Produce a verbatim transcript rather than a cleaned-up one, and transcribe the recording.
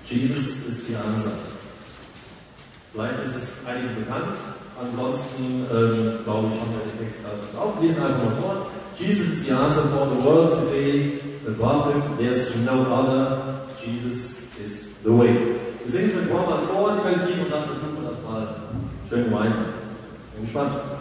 Jesus ist die Answer. Vielleicht ist es einigen bekannt, ansonsten ähm, glaube ich, haben wir den Text gerade drauf. Lesen einfach mal vor. Jesus is the answer for the world today. Above him, there's no other. Jesus is the way. Wir singen es mit Paul mal vor, die Melodie, und dann versuchen wir das mal schön gemeinsam. Bin gespannt.